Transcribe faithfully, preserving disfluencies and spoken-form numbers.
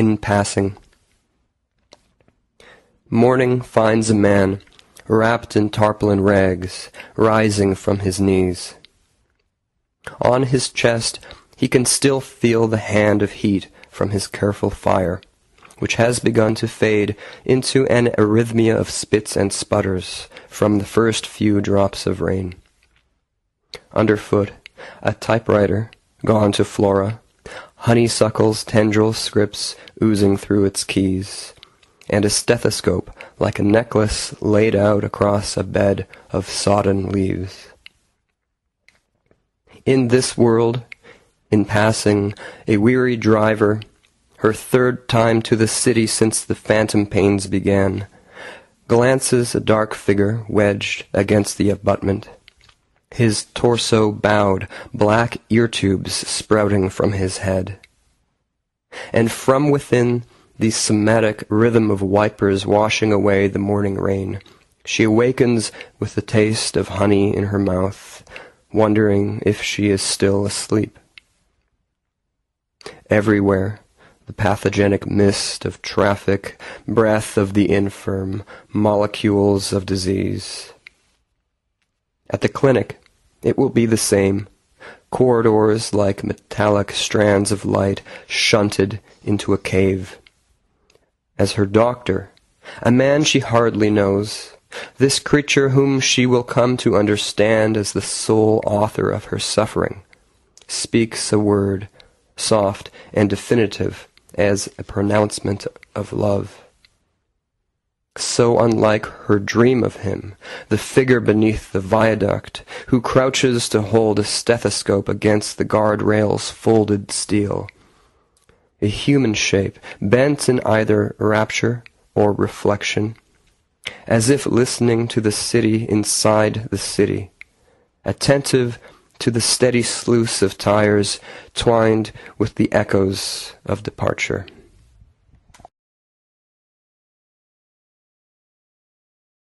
In passing. Morning finds a man, wrapped in tarpaulin rags, rising from his knees. On his chest he can still feel the hand of heat from his careful fire, which has begun to fade into an arrhythmia of spits and sputters from the first few drops of rain. Underfoot, a typewriter, gone to Flora, honeysuckle's tendril scripts oozing through its keys, and a stethoscope like a necklace laid out across a bed of sodden leaves. In this world, in passing, a weary driver, her third time to the city since the phantom pains began, glances a dark figure wedged against the abutment, his torso bowed, black ear-tubes sprouting from his head. And from within the somatic rhythm of wipers washing away the morning rain, she awakens with the taste of honey in her mouth, wondering if she is still asleep. Everywhere, the pathogenic mist of traffic, breath of the infirm, molecules of disease. At the clinic, it will be the same. Corridors like metallic strands of light shunted into a cave. As her doctor, a man she hardly knows, this creature whom she will come to understand as the sole author of her suffering, speaks a word, soft and definitive as a pronouncement of love. So unlike her dream of him, the figure beneath the viaduct, who crouches to hold a stethoscope against the guardrail's folded steel. A human shape, bent in either rapture or reflection, as if listening to the city inside the city, attentive to the steady sluice of tires twined with the echoes of departure.